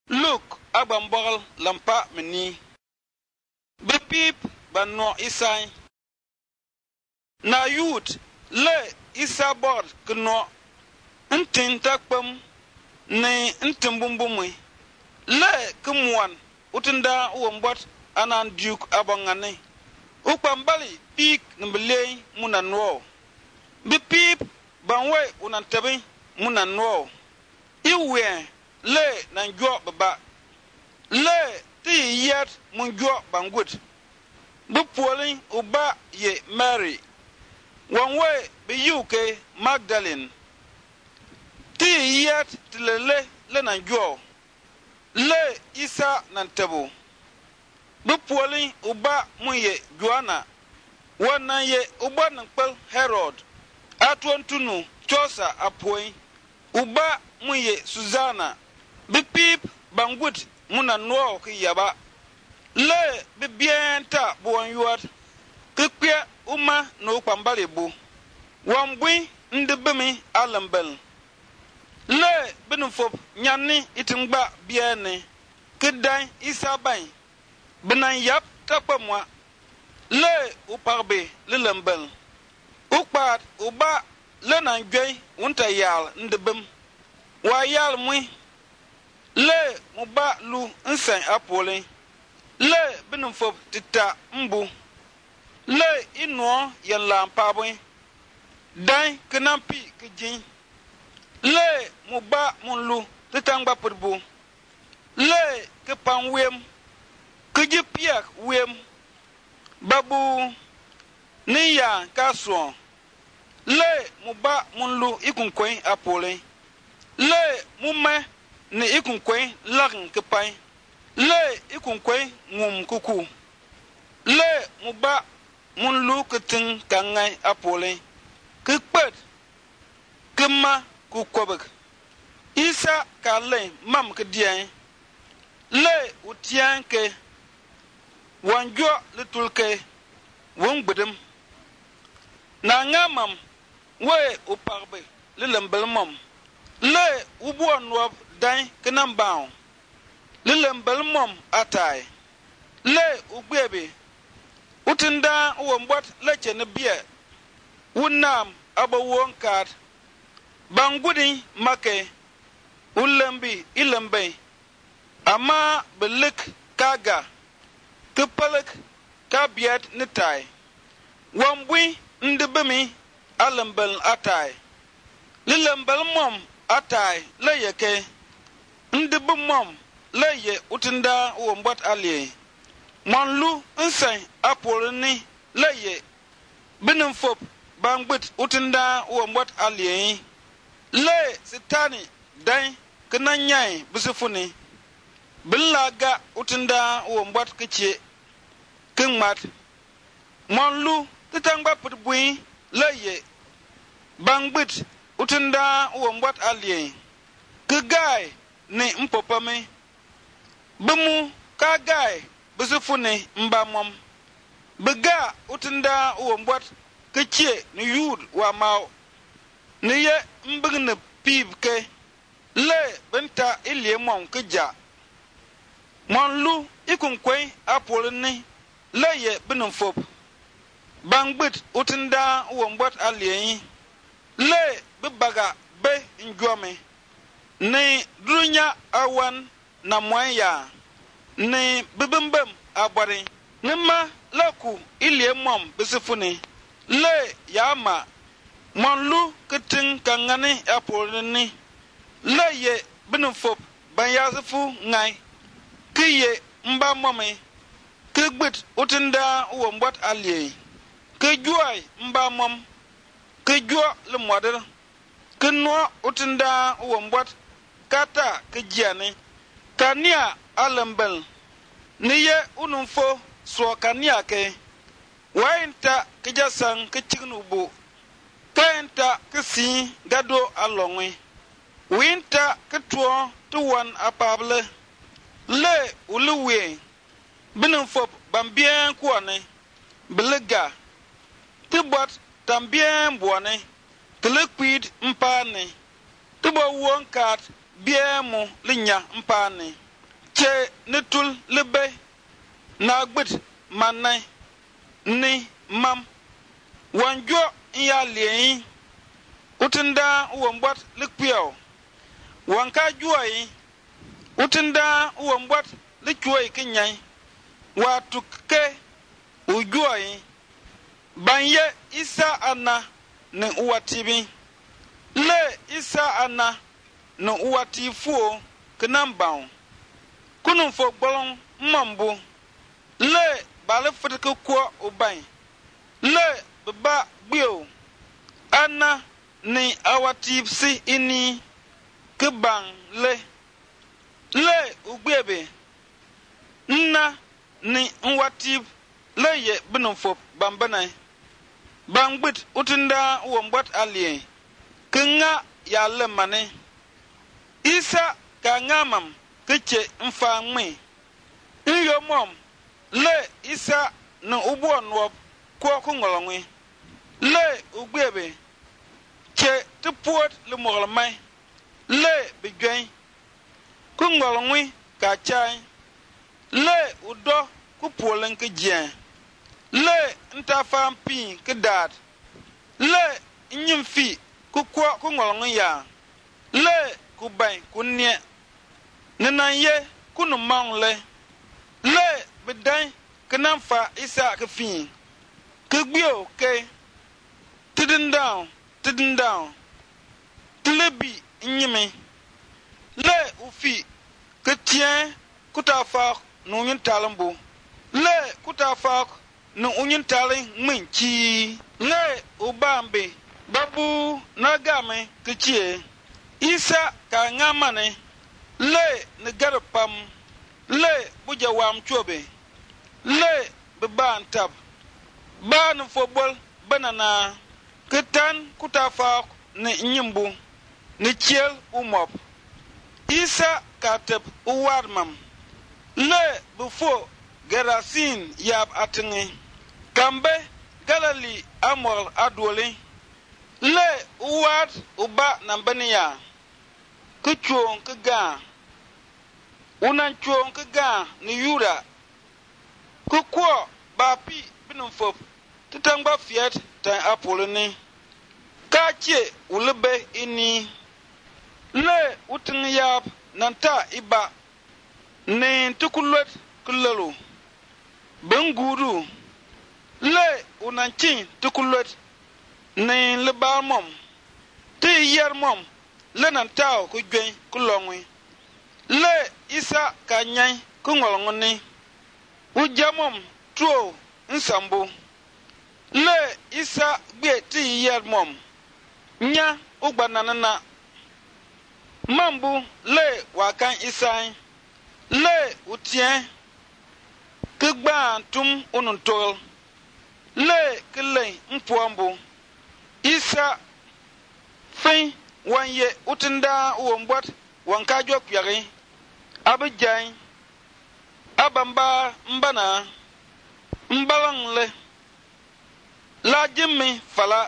Luk agbambogl lampa mini. Bipip banno isai. Na youth le isa bord kno. Ntin takpam ne ntin bumbumwe. Le kumwan utunda uwambot anan duke abangane. Ukpambali pik nbelei munanwo. Bipip banwe unantabi munanwo. Iwe le nanjwa baba. Le ti yet munjwa bangwit. Bupwoli uba ye Mary. Wanwe be UK Magdalene. Ti yet tilele le nanjwa. Le isa nantabu. Bupwoli uba munye Joanna. Wana ye uba nankpel Herod. Atwontunu chosa apoi. Uba munye Susanna. Bipip bangwit muna nuo ki yaba. Le bibienta buwan yuat. Kikpia uma no pambali bu. Wambwi ndibimi alambel. Le binufop nyani itingba biene. Kidai isabay. Binan yap takpa mwa. Le uparbe lilambel. Ukpat uba le nan gwej wunta yal ndibim. Wa yal mwi. Le muba lu nsen apole. Le binufop tita mbu. Le inuo yala mpabwe. Dai kenampi kijin. Le muba munlu titangba purbu. Le kepan wem. Kijipiak wem. Babu niya kaswan. Le muba munlu ikunkwen apole. Le mume ni ikunkwen lagn kepai. Le ikunkwen ngum kuku. Le muba munlu keting kangay apole. Kikpet. Kima kukwabek. Isa kale mam kedien. Le utien ke. Wanjwa litulke. Wongbedem. Na ngamam. We uparbe. Lilembel mam. Le ubuwa nwab dain kenambao. Lilembel mam atay. Le ugbebe. Utinda uwambot leche nebie. Unam abawon kad. Bangudi make. Ulembi ilembe. Ama belik kaga. Kepalik kabiat nitai. Wambwi ndibimi alembel atay. Lilembel mom atay leyeke. Ndibim mom leye utinda uwambot alie. Manlu nsen apolini leye. Binumfop bangbit utinda uwambot alie. Le sitani dain kenanyai bisifuni. Bilaga utinda uwambot kiche. Kingmat. Manlu titangba putbui leye. Bangbit utinda uwambot alie. Kigai ni mpopame. Bimu kagai bisifuni mbamom. Biga utinda uwambot kiche ni yud wa mau. Niye mbigne pibke. Le benta ilie mom kija. Manlu ikunkwen apolini leye binumfop. Bangbit utinda uwambot alie. Le bibaga be njwame. Ni drunya awan na mwaya. Ni bibimbem abari. Nima laku ilie mom bisifuni. Le yama. Manlu kiting kangani apolini. Leye binufop banyazifu ngai. Kiye mba mome. Kigbit utinda uwambot alie. Kijuai mba mom. Kijua lumwadir. Kinwa utinda uwambot kata kijiani. Kania alembel. Niye unumfo swa kania ke. Wainta kijasang kichignubu. Kainta kisi gado alongwe. Winta kituo tuwan apable. Le uluwe. Binumfop bambien kuwane. Bilega. Tibot tambien buwane. Tilikwid mpane. Tibo wonkat biemu linya mpane. che nitul libe na gbit manai ni mam wanjo ya liyin utinda uwambot likpiao wanka juai utinda uwambot lichuai kinyai watuke ujuai banye isa ana ni uwatibi le isa ana ni uwatifuo kinambao kunun fo gbolon mambu le bale fitike kwa ubai le baba gbio ana ni awatipsi ini kebang le ugbebe nna ni nwatip le ye binufo bambanai bangbit utinda wombat alie kinga ya lemane isa ka ngamam kiche mfa ngmi nyomom le isa no ubo nwo ko kungolongwe le ugbebe che tupuot le mormai le bigwen kungolongwe ka chai le udo kupolen ke jien le ntafam pi ke dad le nyimfi kukwa kungolongwe ya le kubai kunnie nenanye kunu mangle le bedai kenamfa isa ke fi ke gbio ke tidin down tlebi nyime le ufi ke tien kutafa no nyin talambo le kutafa no unyin tale minchi le ubambe babu nagame ke chie isa ka ngamane le negarpam le bujawam chobe le beban tab ban fobol banana ketan kutafa ne nyimbu ne chiel umop isa katep uwarmam le befo gerasin yab atingi kambe galali amol adwole le uwad uba nambaniya kuchuon kaga unan chuon kaga ni yura kukwo bapi binumfop titangba fiat tan apoloni kache ulebe ini le utin yab nanta iba ne tukulot kulalo benguru le unanchin tukulot ne lebalmom ti yermom le nantao ku gwen kulongwe le isa kanyai kungolongoni ujamom tuo nsambo le isa gbe ti yermom nya ugbananana mambu le wakan isai le utien kegba tum ununtol le kele mpuambu isa fin wanye utinda uombot wankajo pyari abijai abamba mbana mbalang le la jimmi fala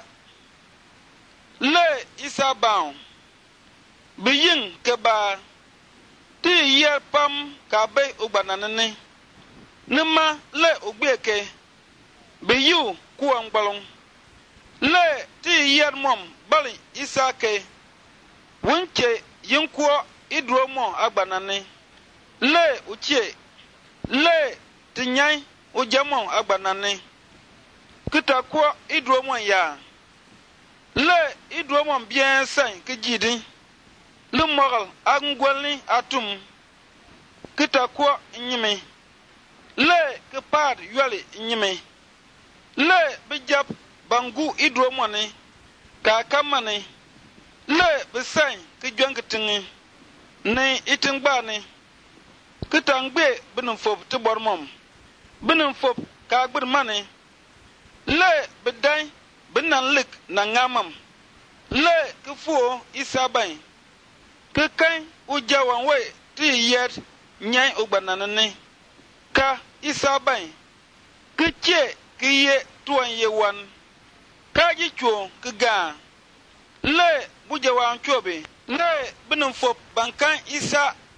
le isa baun biyin keba ti yer pam ka be ugbananene nima le ogbeke biyu kuan gbalong le ti yer mom bali isa ke wunche yinkuo idromo agbanane le uchie le tinyai ujamo agbanane kitakwo idromo ya le idromo bien san kijidi le moral angwali atum kitakwo nyime le kepad yole nyime le bijap bangu idromo ne ka kamane le besan kijwangitingi ne itingbani kitangbe binumfop tibormom binumfop ka gbirmane le bedai binanlik na ngamam le kifuo isabai kikai ujawan we ti yet nyai ugbananane ka isabai kiche kiye tuan yewan ka jicho kiga le bujawan chobe le binumfop bankan isa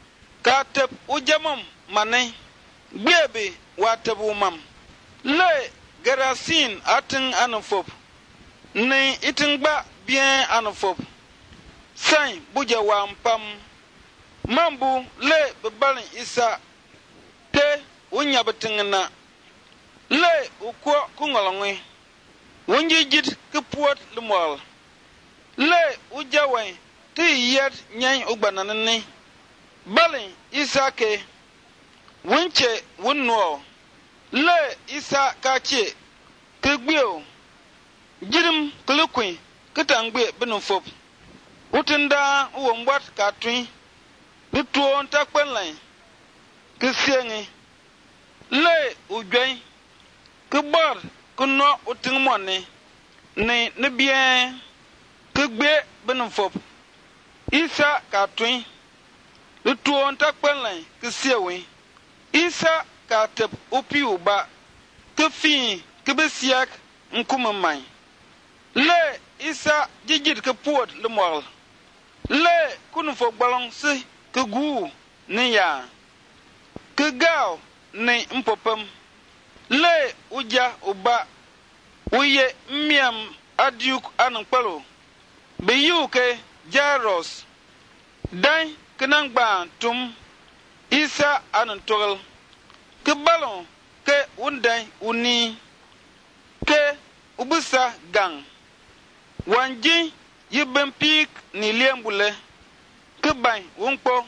ka tep ujamam mane gbebe wa tebu mam le gerasin atin anfop ni itin gba bien anfop sain buja wa mpam mambu le bebalin isa te unya betingna le ukwo kungolongwe wonji jit ke puot lumol le ujawe ti yet nyan ugbananne balin isa ke wunche wunno le isa kache kegbio jirim klukwi ketangbe benufop utinda uwombat katwi lutuon takpenlan kesiengi le ujwen kebar kuno utingmone ne bien kegbe benufop isa katwi lutuon takpenlan kesiewi isa katep upi uba kefi kebesiak nkumamai le isa jijit ke puot le mol le kunufo gbalong si ke gu ne ya ke gao ne mpopam le uja uba uye miam adiuk anankpalo be yuke jaros dai kenangba tum isa anantogel ke balon ke undai uni ke ubusa gang wanji yibem pik ni liembule ke bay wonpo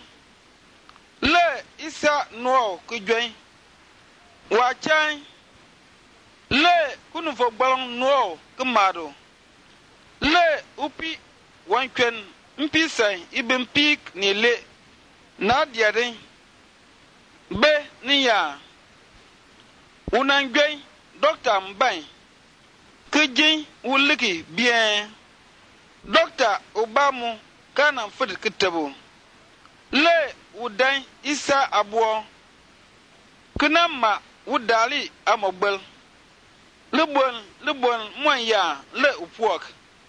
le isa no ke joy wa chai le kunu fo gbalon no ke mado le upi wankwen mpi sai ibem pik ni le na diade be ni ya unangwe docteur mbay keji wuliki bien docteur obamu kana fud kitabo le udan isa abo kunama udali amogbel lebon moya le upuok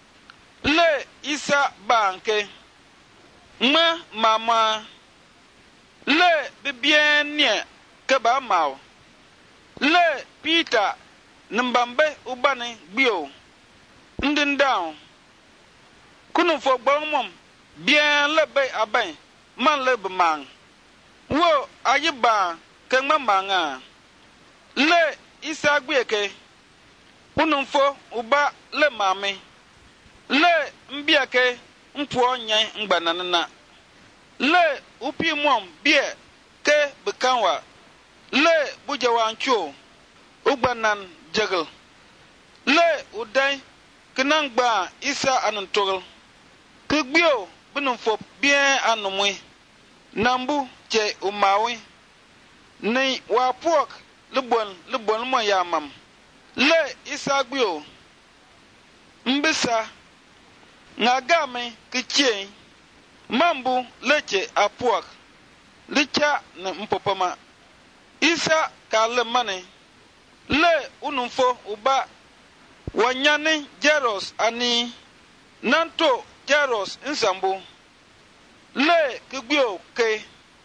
le isa banke ma mama le bibien nie ke ba maw le Peter nmbambe ubane bio ndin down kunu fo gbomom bien le be aban man le bemang wo ayiba ke mamanga le isa gbieke kunu fo uba le mame le mbiake mpuo nyan ngbananana le upi mom bie ke bekanwa le bujawancho ugbanan jagel le udai kenangba isa anantogel kegbio benumfop bien anumwe nambu che umawi ni wapok lebon mo yamam le isa gbio mbisa ngagame kiche mambu leche apok licha na mpopama isa kale mane le unumfo uba wanyane jaros ani nanto jaros nsambu le kigbio ke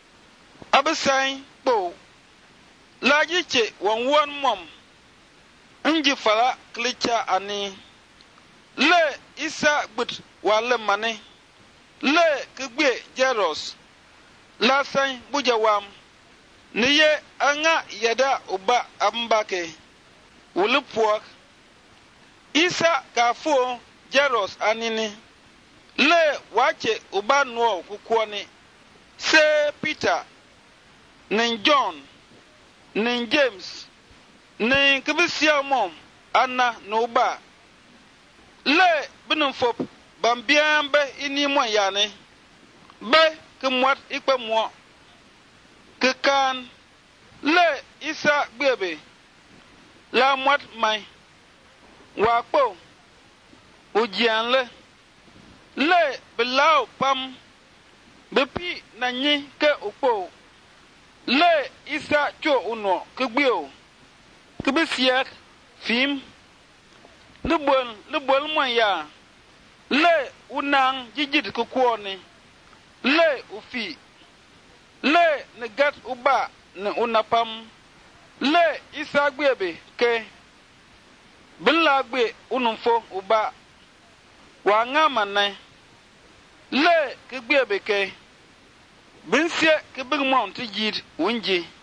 abisai po lajiche wanwan mom nji fala klicha ani le isa gbut wale mane le kigbe jaros lasai bujawam niye anga yada uba ambake wulupuak isa kafo jaros anini le wache uba nuo kukwoni se Peter nin John nin James nin kibisia mom anna no uba le binumfop bambiambe ini mo yane be kemwat ikpe mo kekan le isa gbebe la mwat mai wakpo ujian le belau pam bepi nanyi ke ukpo le isa cho uno kegbio kebesiak fim lebon mo ya le unang jijit kukwoni le ufi le ne gat uba ne unapam le isa gbebe ke billa gbe unumfo uba wa nga manai le ke gbebe ke binsie ke big mount yid wunji